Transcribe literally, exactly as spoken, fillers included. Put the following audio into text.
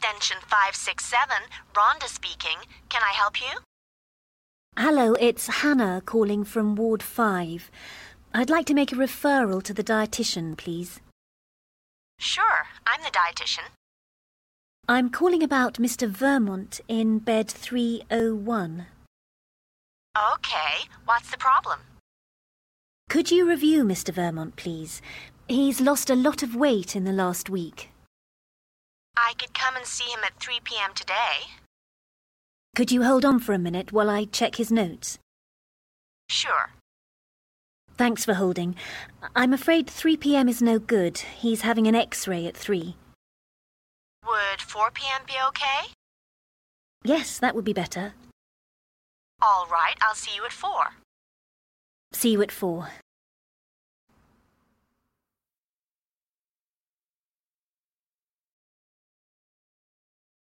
extension five six seven, Rhonda speaking. Can I help you? Hello, it's Hannah calling from Ward five. I'd like to make a referral to the dietitian, please. Sure, I'm the dietitian. I'm calling about Mister Vermont in bed three oh one. Okay, what's the problem? Could you review Mister Vermont, please? He's lost a lot of weight in the last week. I could come and see him at three p.m. today. Could you hold on for a minute while I check his notes? Sure. Thanks for holding. I'm afraid three p.m. is no good. He's having an X-ray at three. Would four p.m. be okay? Yes, that would be better. All right, I'll see you at four. See you at four.